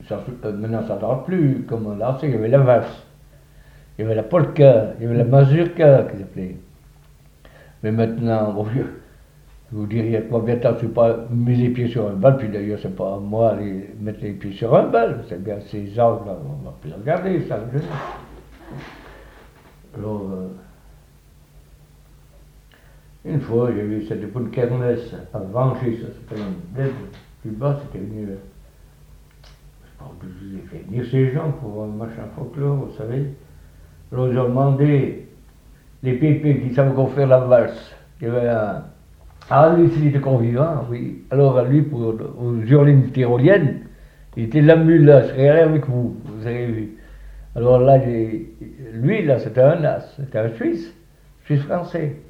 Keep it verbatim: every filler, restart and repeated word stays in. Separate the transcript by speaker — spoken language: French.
Speaker 1: ça, euh, maintenant ça ne date plus, comme là, c'est, il y avait la valse, il y avait la polka, il y avait la mazurka, qui s'appelait. Mais maintenant, bon, je vous diriez que moi, bien tard, je ne suis pas mis les pieds sur un bal, puis d'ailleurs, c'est pas à moi de mettre les pieds sur un bal, c'est bien ces gens-là, on va plus regarder, ça. Alors, euh, une fois, j'ai vu, c'était pour une kermesse à Vangy, ça s'appelle une bled, plus bas, c'était venu. Euh, je ai fait venir ces gens pour un machin folklore, vous savez. Alors, ils ont demandé les pépés qui savaient encore faire la valse. Il y avait un. Ah, lui, il était convivant, oui. Alors, lui, pour aux urlines tyroliennes, il était la mule, là, je serais avec vous, vous avez vu. Alors là, lui, là, c'était un as, c'était un Suisse, Suisse français.